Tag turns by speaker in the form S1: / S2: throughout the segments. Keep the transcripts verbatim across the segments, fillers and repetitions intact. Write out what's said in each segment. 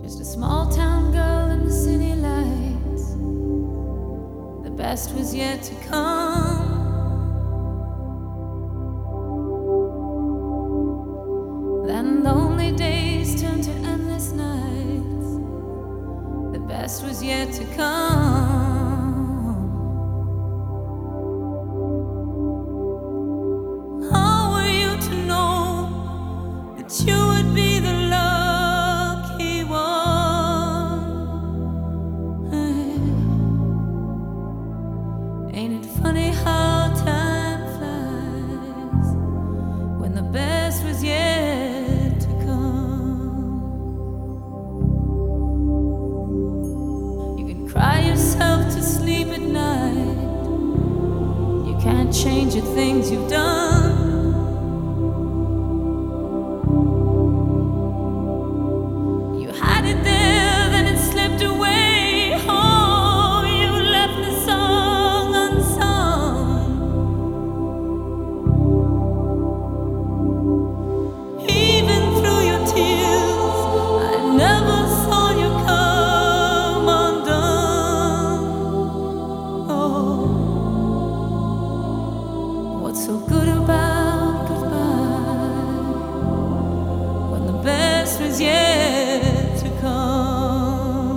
S1: Just a small town girl in the city lights. The best was yet to come. Then lonely days turned to endless nights. The best was yet to come. How were you to know that you would be the lucky one? Hey. Ain't it funny how time flies when the best was yet to come? You can cry yourself to sleep at night. You can't change the things you've done. You had it there, then it slipped away. Oh, you left the song unsung. Even through your tears, I never saw you come undone. Oh, what's so good about goodbye when the best was yet to come?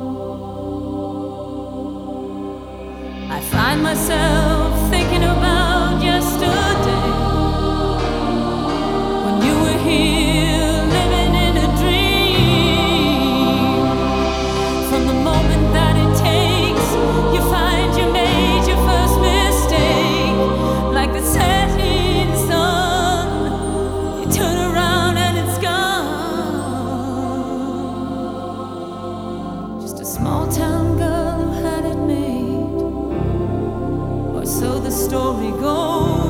S1: I find myself thinking about yesterday when you were here living in a dream. From the moment that it takes, you find you made your first mistake. Like the setting sun, you turn around and it's gone. Just a small town girl who had it made, or so the story goes.